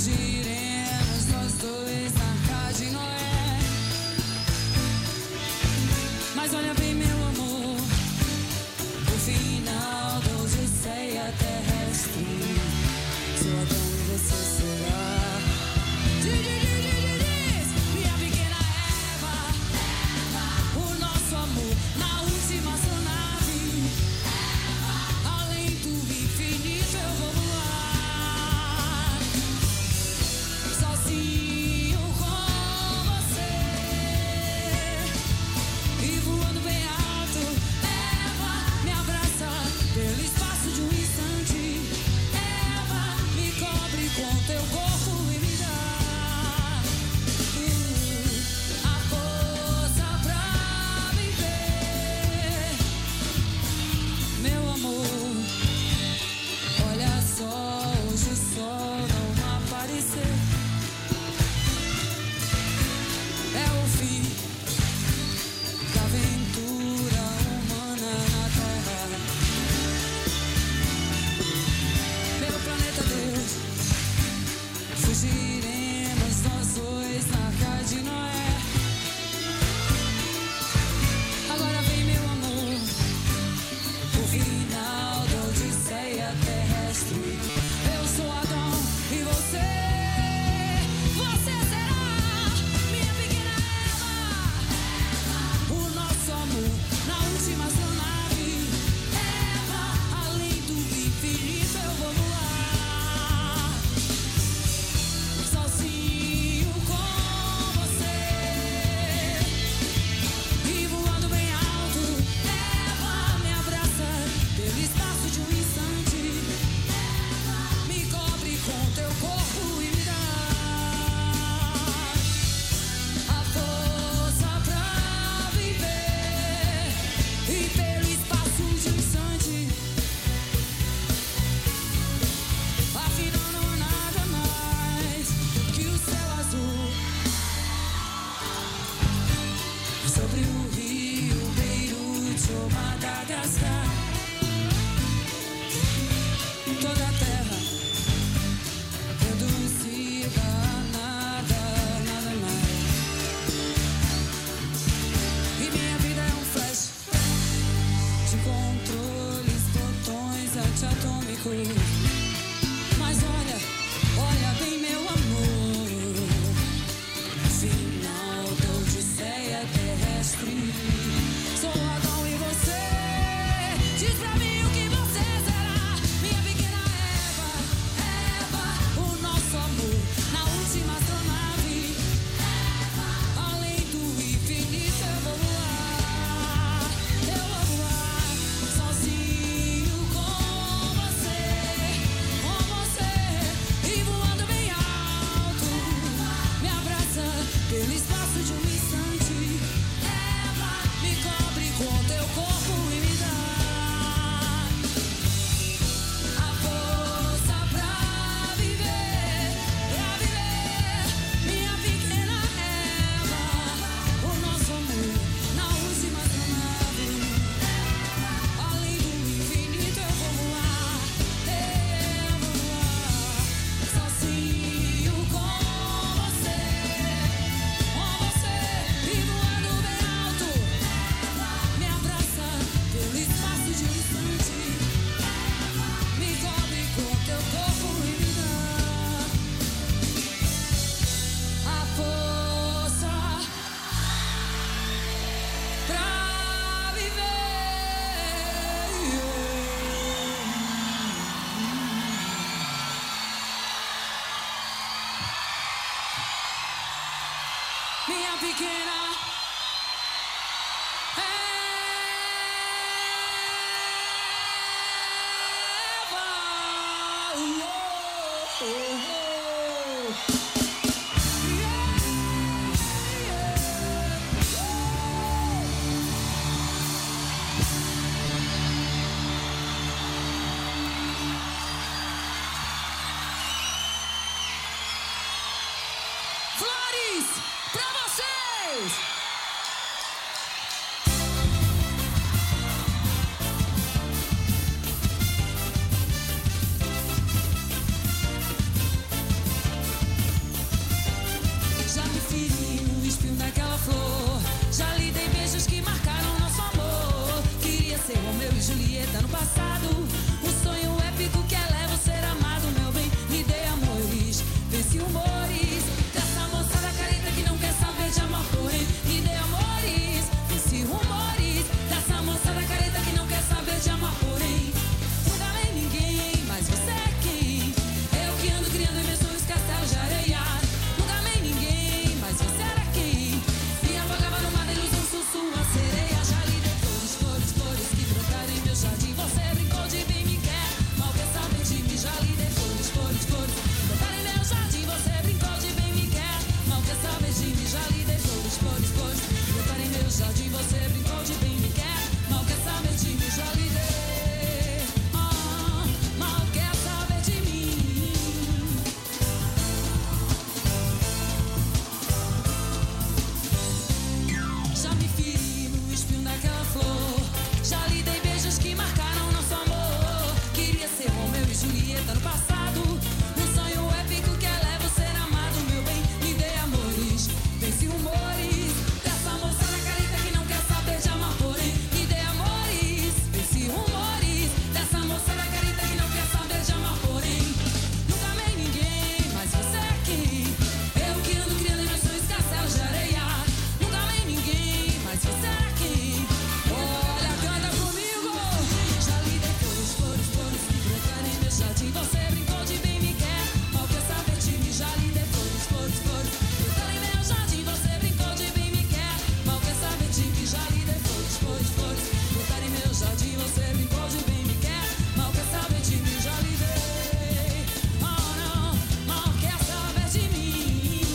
Fugiremos nós dois na arca de Noé. Mas olha bem, meu amor, o final da odisseia terrestre. Sou Adão e você será. Minha pequena Eva, o nosso amor na última astronave. Além do infinito eu vou voar, sozinho com você. E voando bem alto, Eva, me abraça pelo espaço de um instante. Eva, me cobre com teu corpo e me dá a força pra viver. Meu amor, olha só, hoje o sol não apareceu. É o fim da aventura humana na Terra. Pelo planeta Deus, fugiremos nós dois na arca de Noé. Agora vem, meu amor, o final da odisseia terrestre. Eu sou Adão e você será. Minha pequena Eva, o nosso amor na última astronave. Eva, além do infinito eu vou voar, sozinho com você. E voando bem alto, Eva, me abraça pelo espaço de um instante. Eva, me cobre com teu corpo e me dá a força pra viver. E pelo espaço de um instante, afinal não há nada mais que o céu azul sobre o rio Beirute ou Madagascar. Toda a terra reduzida a nada, nada mais. E minha vida é um flash de controles, botões antiatômicos. Mas olha bem, meu amor, final da odisseia terrestre. Sou Adão e você, diz pra mim o que você será. Minha pequena Eva, o nosso amor na última astronave. Eva, além do infinito eu vou voar, sozinho com você. E voando bem alto, me abraça pelo espaço de um instante. Eva, me cobre com teu corpo e me dá a força pra viver, Minha pequena Eva, o nosso amor na última astronave. Além do infinito eu vou voar, sozinho com você. E voando bem alto, me abraça pelo espaço de um instante. Me cobre com teu corpo e me dá a força pra viver. Minha pequena Flores pra vocês! flor. Já lhe dei beijos que marcaram nosso amor. Queria ser Romeu e Julieta no passado. Um sonho épico que eleva o ser amado, meu bem. Me dê amores, venci humores. Dessa moçada careta que não quer saber de amor, porém. Me dê amores, venci rumores. Dessa moçada careta que não quer saber de amor, porém. Nunca amei ninguém, mas você é quem? Eu que ando criando em meus sonhos castelos de areia. Nunca amei ninguém, mas você era quem? Me afogava no mar da ilusão, sussurro a sereia. Já lhe dei flores, flores, flores que brotaram em meu jardim. Você brincou de bem me quer, mal quer saber de mim. Já lhe dei flores, flores, flores que brotaram em meu jardim. Você brincou de bem me quer, mal quer saber de mim. Já lhe dei flores, flores, flores que brotaram em meu jardim. Você brincou de bem me quer, mal quer saber de mim. Já lhe dei, mal quer saber de mim. Já me feri no espinho daquela flor. Já lhe dei beijos que marcaram nosso amor. Queria ser Romeu e Julieta no passado. Um sonho épico que eleva o ser amado, meu bem. Me dê amores, venci humores. Dessa moçada careta que não quer saber de amar, porém. Me dê amores, venci rumores. Dessa moçada careta que não quer saber de amar, porém. Nunca amei ninguém, mas você é quem? Eu que ando criando em meus sonhos castelos de areia. Nunca amei ninguém, mas você é quem? Olha, canta comigo. Já lhe dei flores, flores, flores que brotaram em meu jardim. Você brincou de bem me quer, mal quer saber de mim. Já lhe dei flores, flores, flores que brotaram em meu jardim. Você brincou de bem me quer, mal quer saber de mim. Já lhe dei flores, flores, flores que brotaram em meu jardim. Você brincou de bem me quer, mal quer saber de mim. Já lhe dei, oh não, mal quer saber de mim.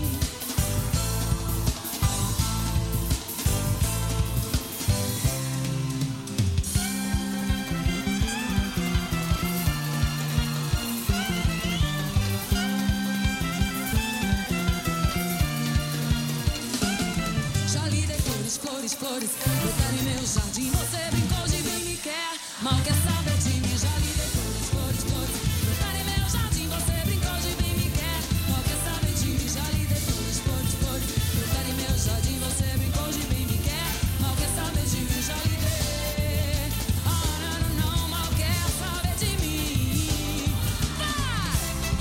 Já lhe dei flores, flores, flores brotaram em meu jardim. Você brincou de bem me quer, mal quer saber de mim. Já lhe dei flores, flores, flores brotaram em meu jardim. Você brincou de bem me quer, mal quer saber de mim. Já lhe dei flores, flores, flores brotaram em meu jardim. Você brincou de bem me quer, mal quer saber de mim. Já lhe dei, não, não, não, mal quer saber de mim. Vai!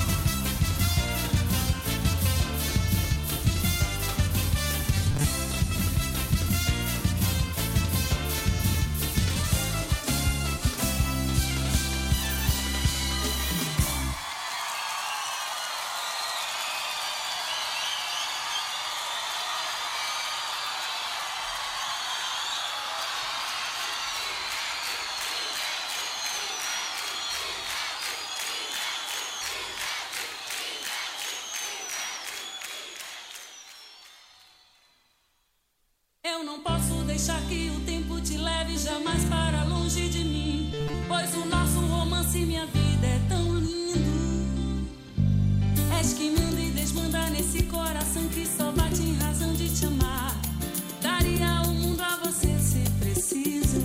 Eu não posso deixar que o tempo te leve jamais para longe de mim, pois o nosso romance e minha vida é tão lindo. És que manda e desmanda nesse coração que só bate em razão de te amar. Daria o mundo a você se preciso.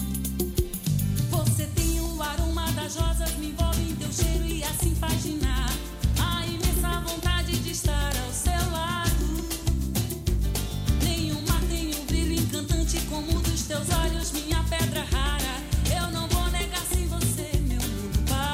Você tem o aroma das rosas, me envolve em teu cheiro e assim paginar a imensa vontade de estar ao seu lado. Como dos teus olhos, minha pedra rara. Eu não vou negar se você, meu mundo, para.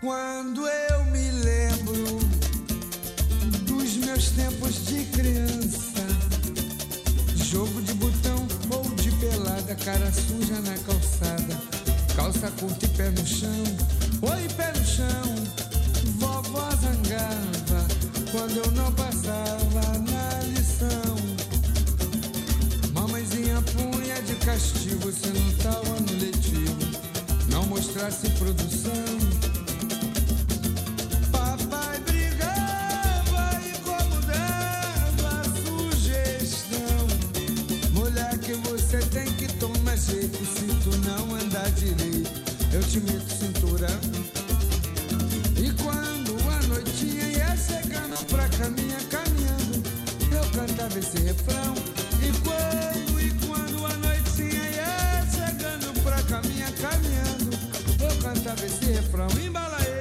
Quando eu me lembro dos meus tempos de criança, jogo de botão ou de pelada, cara suja na calçada, calça curta e pé no chão, oi pé no chão. Vovó zangava quando eu não passava na lição. Mamãezinha punha de castigo se no tal ano letivo não mostrasse produção. Papai brigava e como dava sugestão: moleque, você tem que tomar jeito, se tu não andar direito eu te meto cinturão. E quando a noitinha ia chegando pra caminha, caminhando, eu cantava esse refrão. E quando a noitinha ia chegando pra caminha, caminhando, eu cantava esse refrão. Embalaê,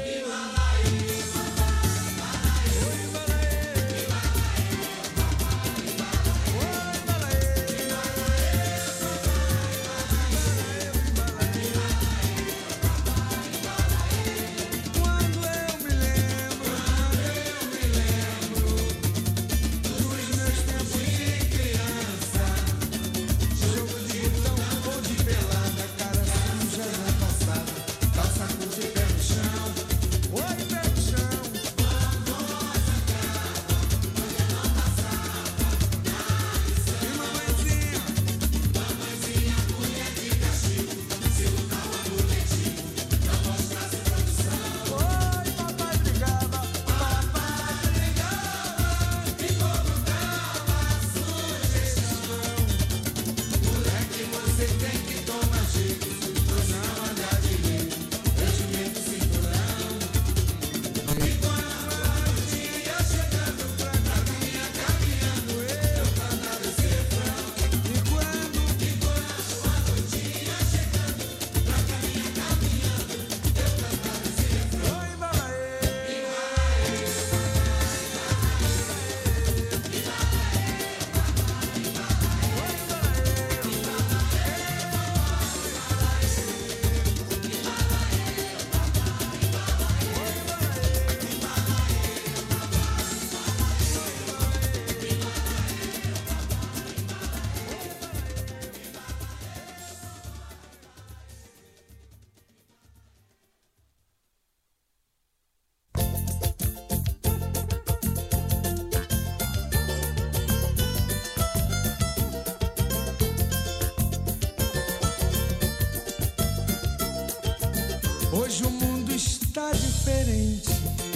hoje o mundo está diferente.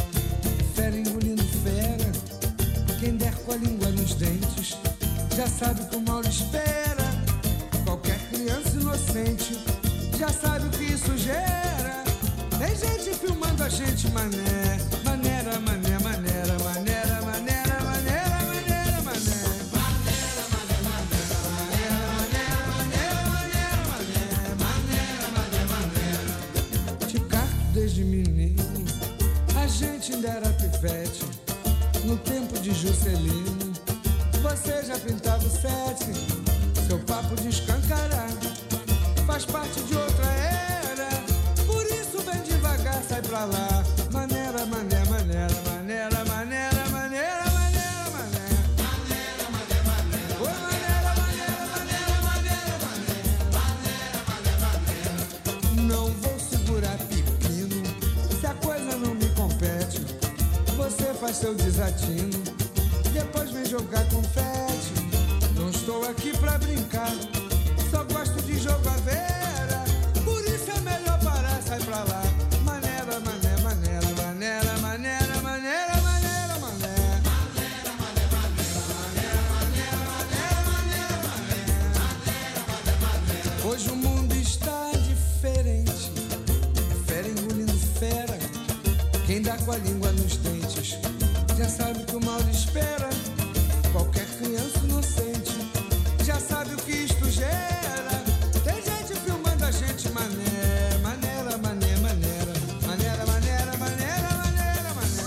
Fera engolindo fera, quem der com a língua nos dentes já sabe que o mal lhe espera. Qualquer criança inocente já sabe o que isso gera. Tem gente filmando a gente, mané, maneira, mané, maneira, maneira, maneira, maneira, maneira, mané. Desde menino, a gente ainda era pivete. No tempo de Juscelino, você já pintava o sete. Seu papo de escancarar faz parte de outra era. Por isso vem devagar, sai pra lá. Maneira, mané, maneira, maneira, maneira, maneira, maneira, mané. Maneira, mané, maneira. Oi, maneira, maneira, maneira, maneira, maneira. Maneira, maneira, maneira. Não vou segurar pepino se a coisa não me compete. Você faz seu desatino, depois vem jogar confete. Não estou aqui pra brincar, só gosto de jogo à vera. Por isso é melhor parar, sai pra lá. Maneira, mané, maneira, maneira, maneira, maneira, maneira, mané. Maneira, mané, maneira, maneira, maneira, maneira, maneira. Hoje o mundo está diferente. Fera engolindo fera, quem dá com a língua nos dentes já sabe que o mal lhe espera. Qualquer criança inocente já sabe o que isto gera. Tem gente filmando a gente, mané, maneira, mané, maneira, maneira, maneira, maneira, maneira, mané.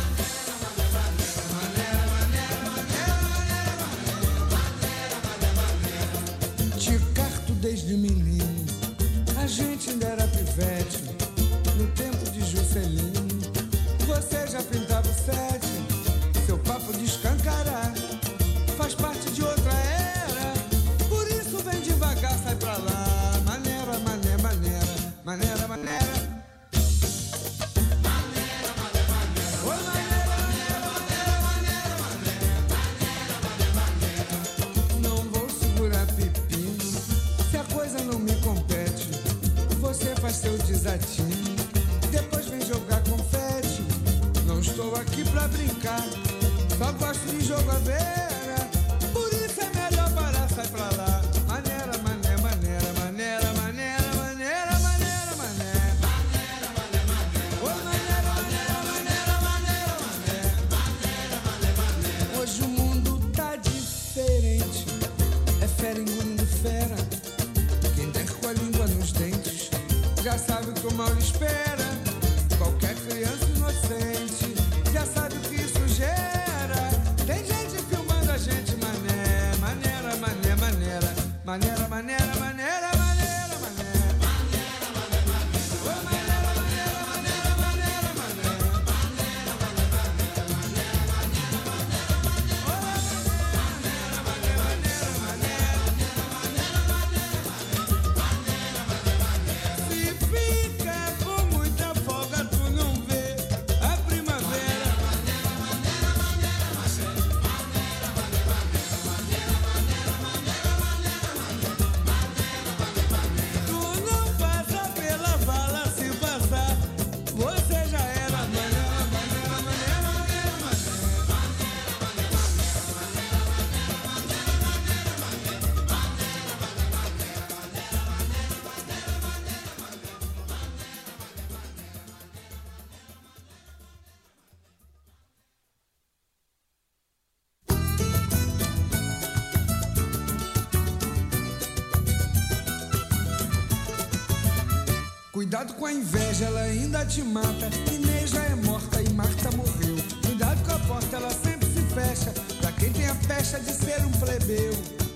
Maneira, maneira, maneira, maneira, maneira. Te carto desde menino, a gente ainda era pivete. No tempo de Juscelino, Juscelino. Você já pintava o 7, seu papo de escancarar faz parte de outra era. Por isso vem devagar, sai pra lá. Maneira, maneira, maneira, maneira, maneira. Faz seu desatino, depois vem jogar confete. Não estou aqui pra brincar, só gosto de jogo à vera. Por isso é melhor parar, sai pra lá. Maneira, maneira, maneira, maneira, maneira, maneira, maneira, maneira. Oi, maneira, maneira, maneira, maneira, maneira. Hoje o mundo tá diferente, é fera engolindo fera. Quem der com a língua nos dentes já sabe o que o mal espera. Qualquer criança inocente já sabe o que isso gera. Tem gente filmando a gente, mané. Maneira, mané, maneira. Maneira, maneira, maneira, maneira, maneira. Oi, maneira, maneira, maneira, maneira, maneira. Cuidado com a inveja, ela ainda te mata. Inês já é morta e Marta morreu. Cuidado com a porta, ela sempre se fecha pra quem tem a pecha de ser um plebeu.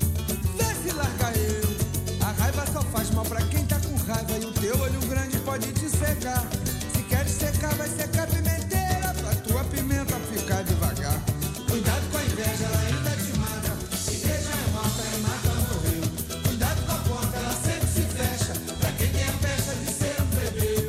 Vê se larga eu. A raiva só faz mal pra quem tá com raiva. E o teu olho grande pode te cegar. Se queres secar, vai secar pimenteira pra tua pimenta ficar devagar. Cuidado com a inveja, ela ainda te mata. Inês já é morta e Marta morreu. Cuidado com a porta, ela sempre se fecha pra quem tem a pecha de ser um plebeu.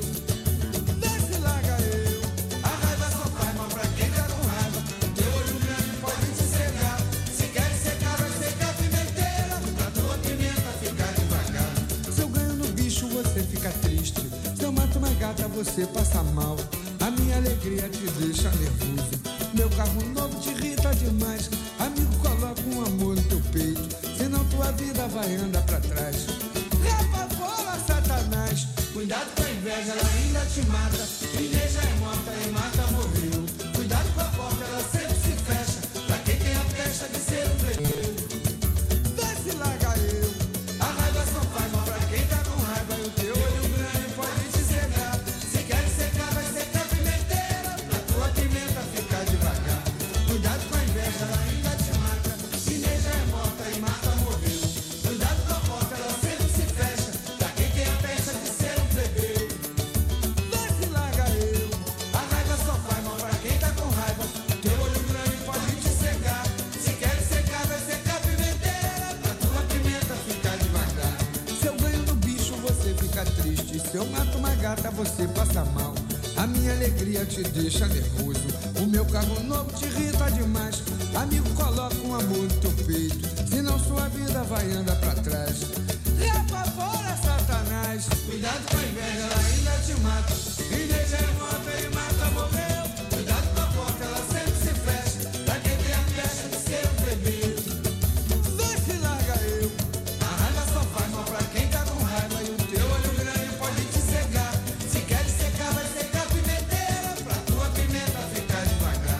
Vê se larga eu. A raiva só faz mal pra quem tá com raiva. Teu olho grande pode te cegar. Se queres secar, vai secar pimenteira pra tua pimenta ficar devagar. Se eu ganho no bicho, você fica triste. Se eu mato uma gata, você passa mal. A minha alegria te deixa nervoso. Meu carro novo te irrita demais. Amigo, coloca um amor no teu peito, senão tua vida vai andar pra trás. Rapa fora, Satanás. Cuidado com a inveja, ela ainda te mata. Inês já é morta e Marta morreu. Cuidado com a porta, ela sempre se fecha pra quem tem a pecha de ser um plebeu. Vê se larga eu. A raiva só faz mal pra quem tá com raiva. E o teu olho grande pode te cegar. Se quer secar, vai secar pimenteira pra tua pimenta ficar devagar. Cuidado com a inveja, ela ainda te mata. Inês já é morta e Marta morreu. Cuidado com a porta, ela sempre se fecha pra quem tem a pecha de ser um plebeu. Vê se larga eu. A raiva só faz mal pra quem tá com raiva. Teu olho grande pode te cegar. Se quer secar, vai secar pimenteira pra tua pimenta ficar devagar. Se eu ganho no bicho, você fica triste. Se eu mato uma gata, você passa mal. A minha alegria te deixa nervoso. O meu carro novo te irrita demais. Amigo, coloca um amor no teu peito, senão sua vida vai andar pra trás. Rapa fora, Satanás. Cuidado com a inveja, ela ainda te mata. Inês já é morta e Marta morreu. Cuidado com a porta, ela sempre se fecha pra quem tem a pecha de ser um plebeu. Vê se larga eu. A raiva só faz mal pra quem tá com raiva. E o teu olho grande pode te cegar. Se quer secar, vai secar pimenteira pra tua pimenta ficar devagar.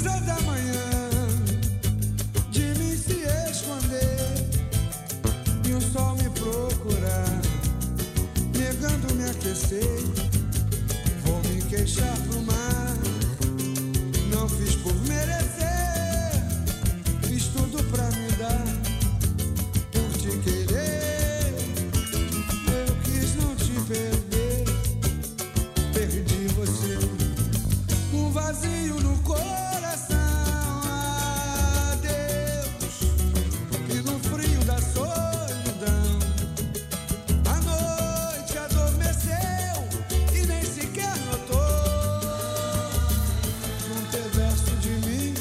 brisa da manhã de mim se esconder e o sol me procurar, negando me aquecer, vou me queixar pro mar. Não fiz por merecer, fiz tudo pra me dar, por te querer. Eu quis não te perder, perdi você. Um vazio no coração, adeus. E no frio da solidão, a noite adormeceu e nem sequer notou. Um pedaço de mim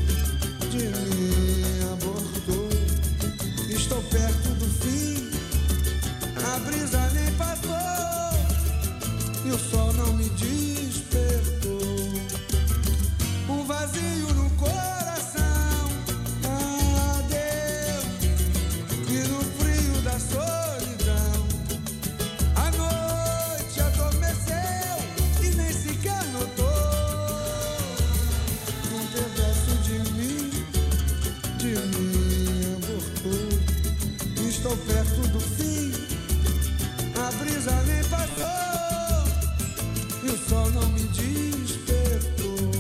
abortou. Estou perto do fim, a brisa nem passou e o sol não me despertou. Um vazio no coração, adeus. E no frio da solidão, a noite adormeceu e nem sequer notou. Um pedaço de mim abortou. Estou perto do fim, a brisa nem passou e o sol não me despertou.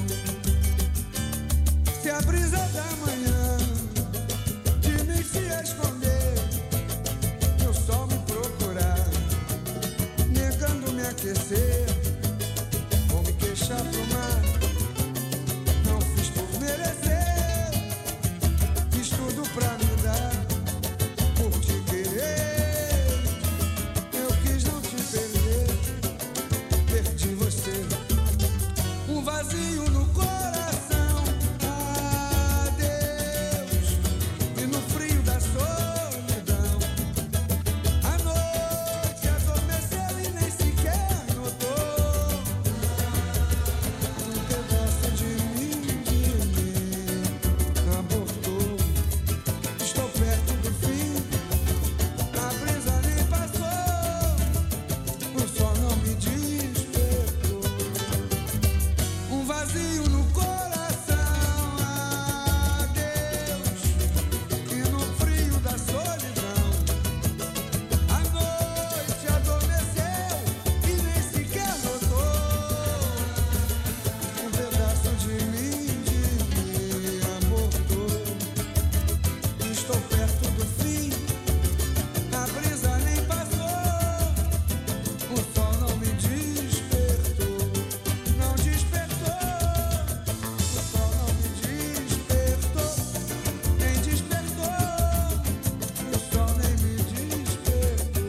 Se a brisa da manhã de mim se esconder e o sol me procurar, negando me aquecer, vou me queixar pro mar. Não fiz por merecer, fiz tudo pra me dar, por te querer. Eu quis não te perder, perdi você. Um vazio no coração, adeus. E no frio da solidão, a noite adormeceu e nem sequer notou. Um pedaço de mim abortou. Estou perto do fim, a brisa nem passou, o sol não me despertou. Um vazio no coração, adeus. E no frio da solidão, a noite adormeceu e nem sequer notou. Um pedaço de mim abortou. Estou perto do fim, a brisa nem passou, o sol não me despertou. Não despertou, o sol não me despertou. Nem despertou, o sol nem me despertou.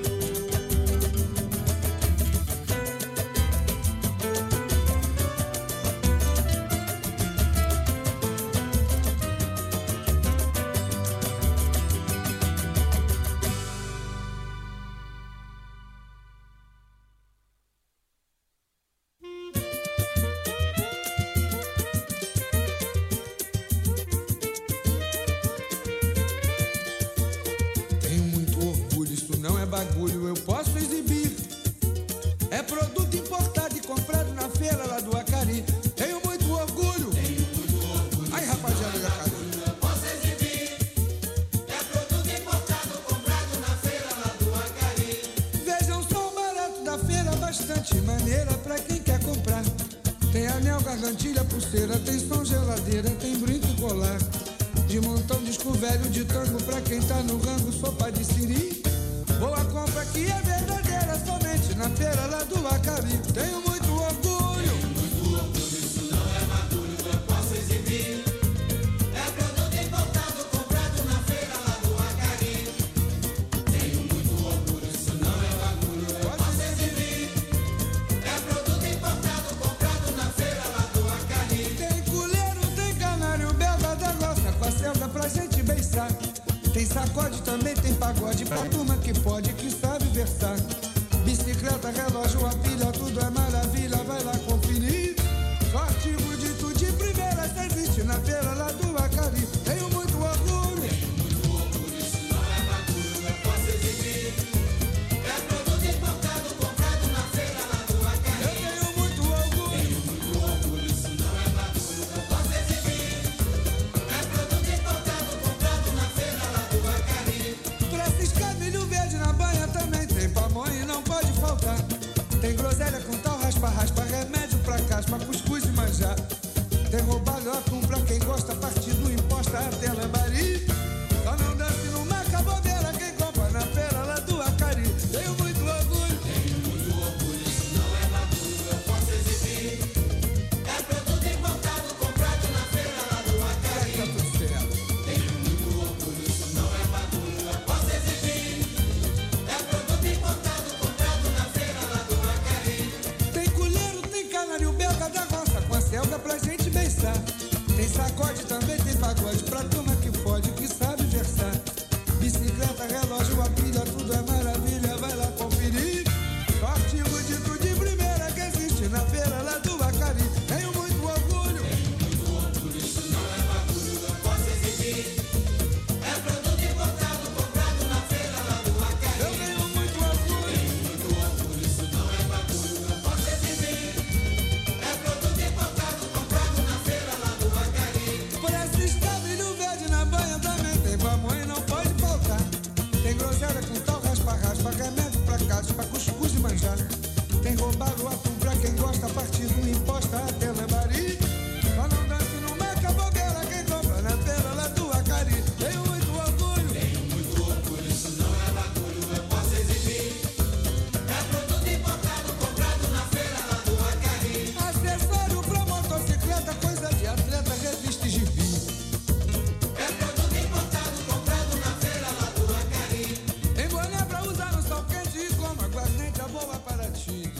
Tenho muito orgulho, isso não é bagulho, eu posso exibir. É produto importado e comprado na feira lá do Acari. Tenho muito orgulho. Aí, rapaziada do Acari. Vejam só o barato da feira, bastante maneira pra quem quer comprar. Tem anel, gargantilha, pulseira, tem som, geladeira, tem brinco e colar. De montão, disco velho, de tango pra quem tá no rango, sopa de siri. Boa compra que é verdadeira, somente na feira lá do Acari. Tenho muito orgulho. Isso não é bagulho, eu posso exibir. É produto importado, comprado na feira lá do Acari. Tenho muito orgulho, isso não é bagulho, eu posso exibir. É produto importado, comprado na feira lá do Acari. Tem culeiro, tem canário, belga da roça, com a selva pra gente beiçar. Tem sacode também, tem pagode pra turma que pode, que sabe versar. Bicicleta, relógio, a pilha, tudo é maravilha, vai lá conferir. Só artigo de tudo de primeira, só existe na feira lá do Acari. Tenho muito orgulho. Isso não é bagulho, eu posso exibir. É produto importado, comprado na feira lá do Acari. Eu tenho muito orgulho. Isso não é bagulho, eu posso exibir. raspa, raspa, remédio pra caspa, cuscuz e manjar. Tem roubado atum pra quem gosta, partido imposta até lambari. Só não desce numa cabobeira quem compra na feira lá do Acari. Tenho muito orgulho, isso não é bagulho, eu posso exibir. É produto importado, comprado na feira lá do Acari. tá tudo certo. Tenho muito orgulho, isso não é bagulho, eu posso exibir. É produto importado, comprado na feira lá do Acari. Tem colheiro, tem canário belga da roça, com a selga pra gente beijar. Tem sacode também, tem pagode pra turma que pode, que sabe versar. Bicicleta, relógio, a pilha, tudo é maravilha, vai lá conferir. O artigo dito de primeira que existe na feira lá do Acari. Tenho muito orgulho, Isso não é bagulho, eu posso exibir. É produto importado, comprado na feira lá do Acari. eu tenho muito orgulho. Isso não é bagulho, eu posso exibir. É produto importado, comprado na feira lá do Acari. Por esse estábulo verde na banha também tem pamonha, não pode faltar. Tem groselha com tal, raspa, raspa, remédio pra caspa, cuscuz e manjar. Tem roubado atum pra quem gosta, partido imposta até lambari. Só não dance numa cabobeira quem compra na feira lá do Acari. Tenho muito orgulho, Isso não é bagulho, eu posso exibir. É produto importado, comprado na feira lá do Acari. acessório pra motocicleta, coisa de atleta, revista e gibi. É produto importado, comprado na feira lá do Acari. Tem boné pra usar no sol quente e como aguardente, a boa para ti.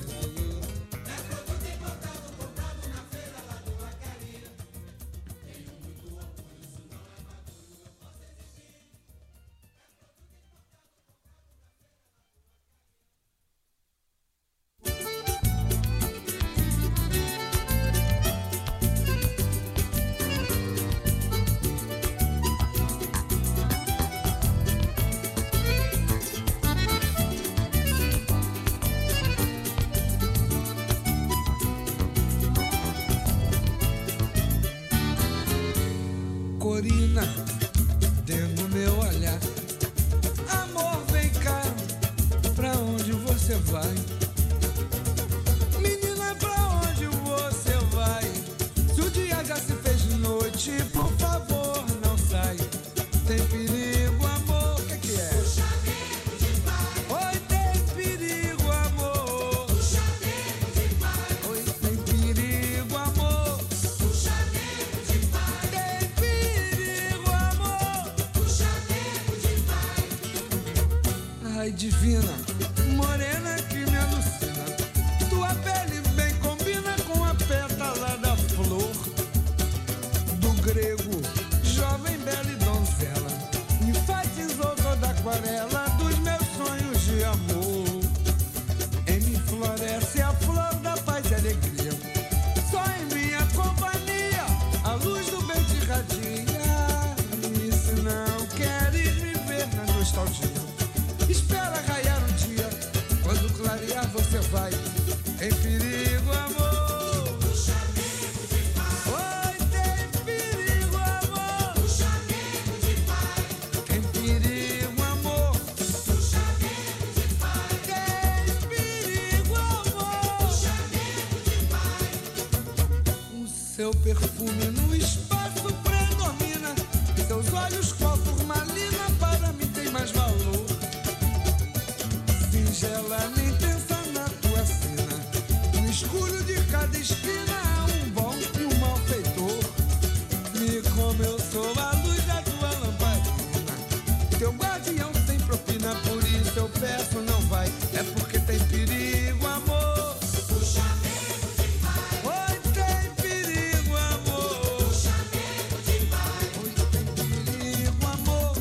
Corina, dentro do meu olhar. Amor, vem cá, pra onde você vai? Menina, pra onde você vai? Se o dia já se fez de noite, por favor, não sai. Tem perigo, amor, o que é? Oi, tem perigo, amor. Oi, tem perigo, amor. Tem perigo, amor. Ai, divina, morena que me alucina. Tua pele bem combina com a pétala da flor. Do grego, jovem, bela e donzela, enfatizou toda a aquarela dos meus sonhos de amor. Em mim floresce a flor da paz e alegria. Só em minha companhia a luz do bem te irradia. E se não queres me ver na nostalgia, espera raiar o dia. Quando clarear você vai. Em perigo, amor. Oi, tem perigo, amor. Tem perigo, amor. Tem perigo, amor. O seu perfume no espaço predomina. Seus olhos qual turmalina para mim tem mais valor. Singela nem pensa na tua sina. No escuro de cada esquina há um bom e um malfeitor. Me como eu sou a luz da tua lamparina. Teu guardião sem propina, por isso eu peço não vai. É porque tem perigo, amor. Oi, tem perigo, amor. Oi, tem perigo, amor.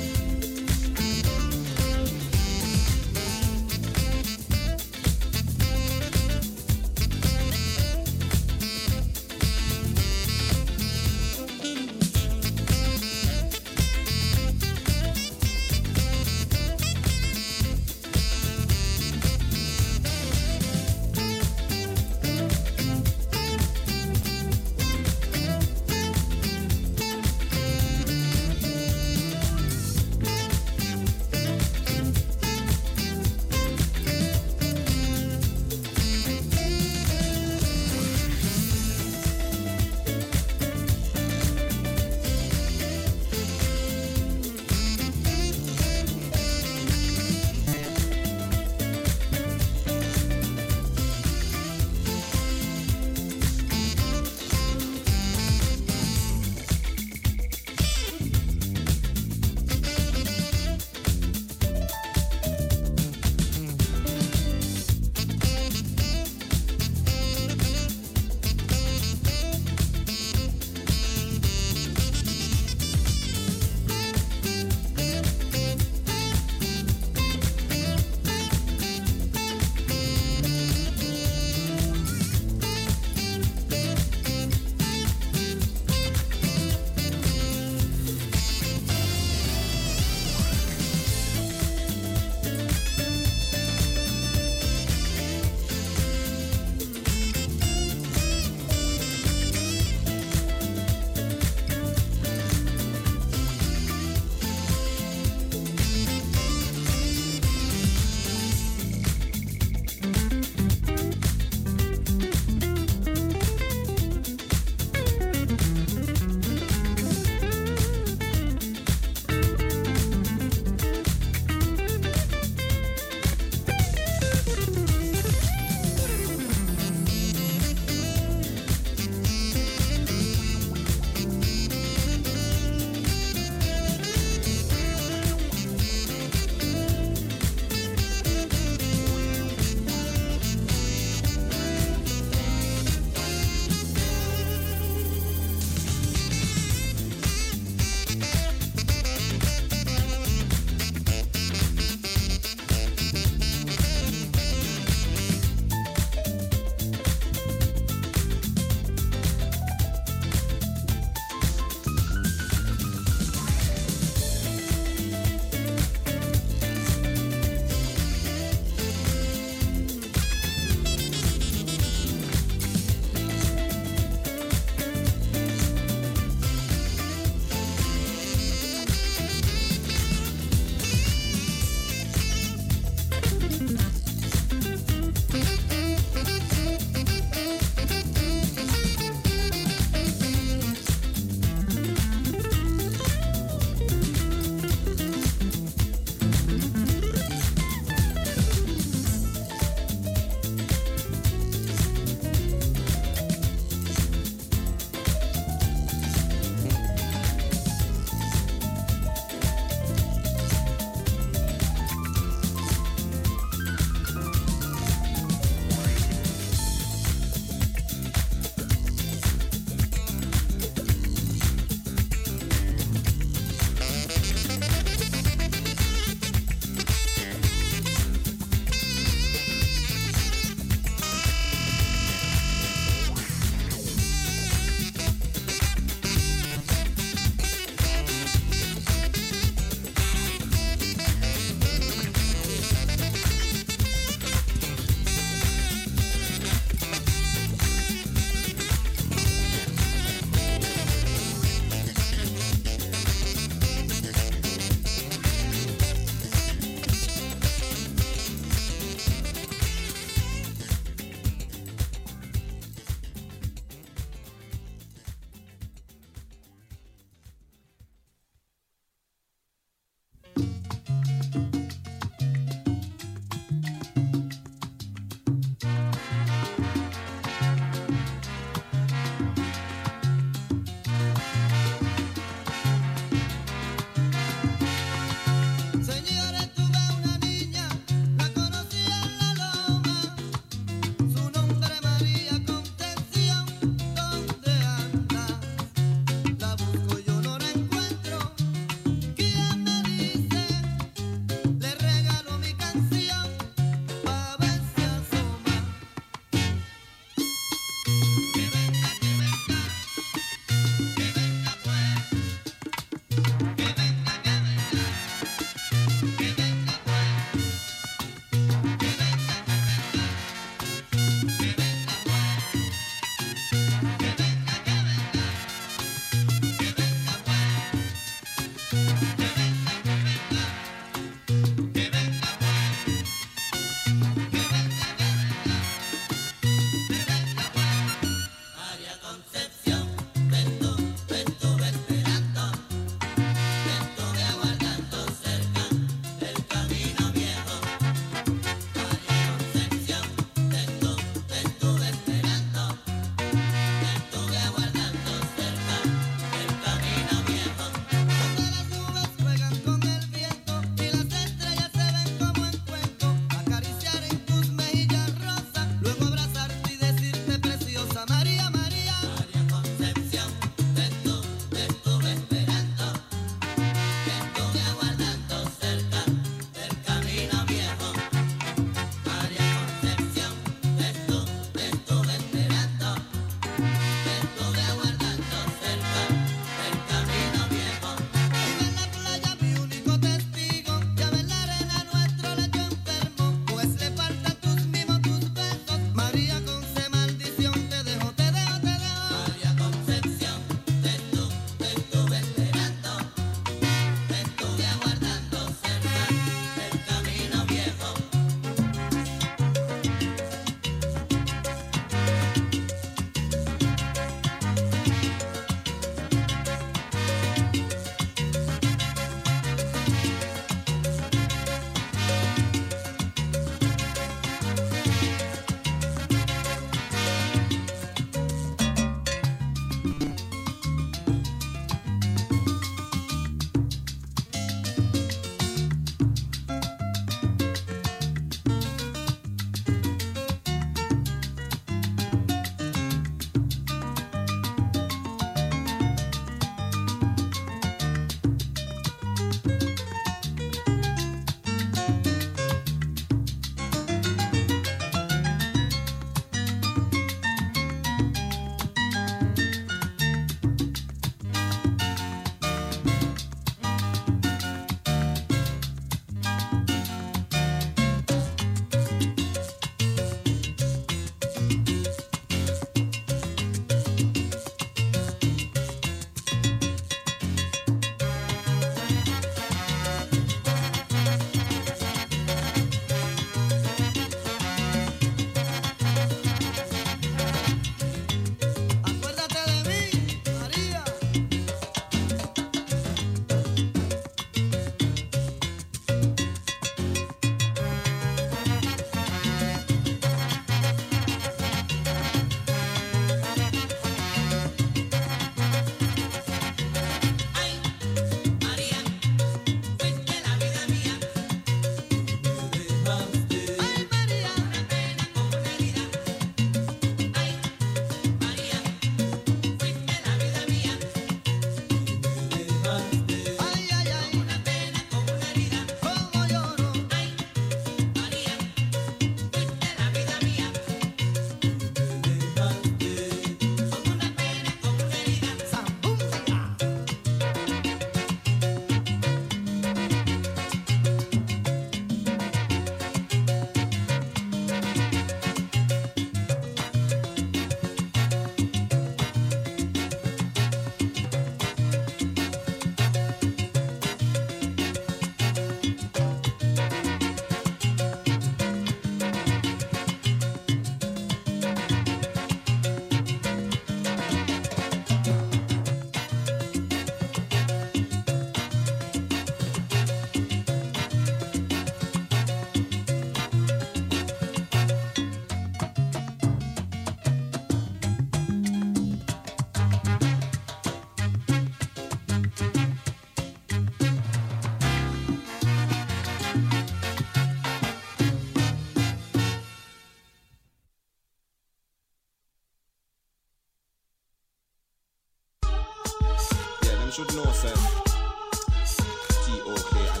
should know, sir. T.O.K. and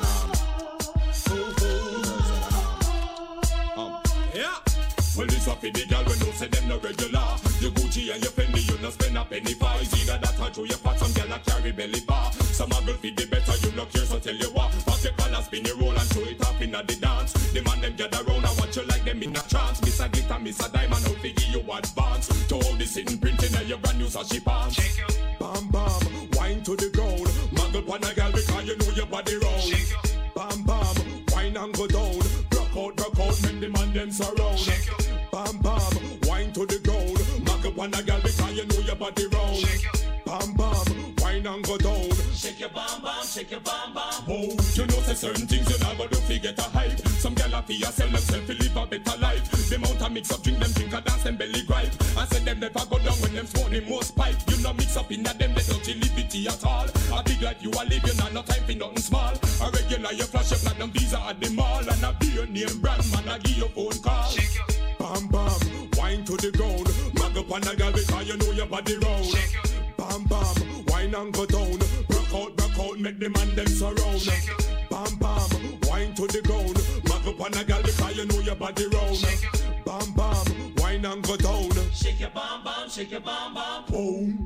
yeah. Well, this a for the girl when you say them no regular. You Gucci and your Fendi, you no spend a penny for. It's either that or through your fat, some girl a carry belly bar. Some a girl feed the better, you no care, so tell you what. Pop your collar, spin your roll and throw it up in the dance. The man them gather round and watch you like them in a trance. Miss a glitter, miss a diamond, out figure you advance. To all the sitting printing and your brand new sashi pants. Bam bam, wine to the ground. Muggle pon a girl because you know your body round. Bam bam, wine and go down. Broke out, make the man them surround. Bam bam, wine to the ground. Muggle pon a girl because you know your body round. Bam bam, wine and go down. Shake your bam bam, shake your bam bam. Oh, you know say certain things you never do forget a hype. Some girl a fear sell themselves to live a better life. Them out a mix up drink, them drink a dance, them belly gripe. I said them never go down when them smoke the most pipe. You no mix up in a them, they don't liberty at all. A big like you a live, you not no time for nothing small. A regular you flash your platinum visa at the mall. And a beer name brand man a give your phone call. Bam bam, wine to the ground. Mag up on a girl because you know your body round. Bam bam, wine and go down. Broke out, make the man them surround. Bam bam, wine to the ground. Mag up on a girl because you know your body round. Bam bam, wine and go down. Shake your bam bam, shake your bam bam. Boom.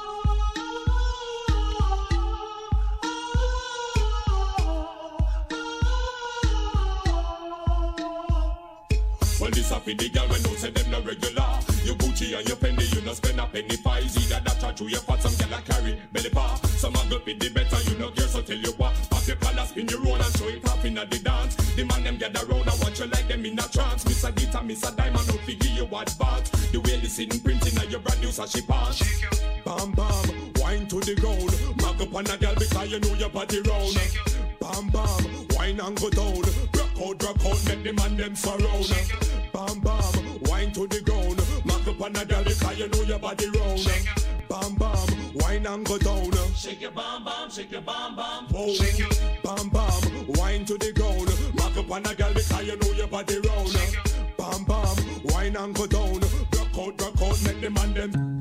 Well, this a for the girl when don't say them no regular. You Gucci and your Fendi, you no spend a penny for. It's either that or through your fat, some girl a carry belly bar. Some a go fit the better, you no care, so tell you what. Pop your collar, spin your roll and show it up in the dance. The man them gather round and watch you like them in a trance. Miss a glitter, miss a diamond, out figure you advance. The way they sitting printing on your brand new sashi pants. Bam bam, wine to the ground. Mag up on a girl because you know your body round. Bam bam, wine and go down. Broke out, make the man them surround. Bam bam, wine to the ground. Mag up on a girl because you know your body round. Bam bam, wine and go down. Shake your bam bam, shake your bam bam. Boom. Bam bam, wine to the ground. Mag up on a girl because you know your body round. Bam bam, wine and go down. Broke out, make the man them.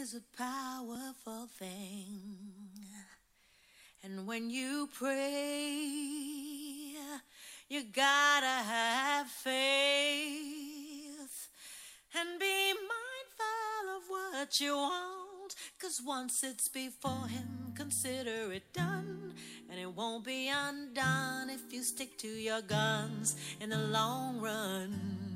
is a powerful thing. And when you pray, you gotta have faith and be mindful of what you want, 'cause once it's before him, consider it done, and it won't be undone if you stick to your guns in the long run.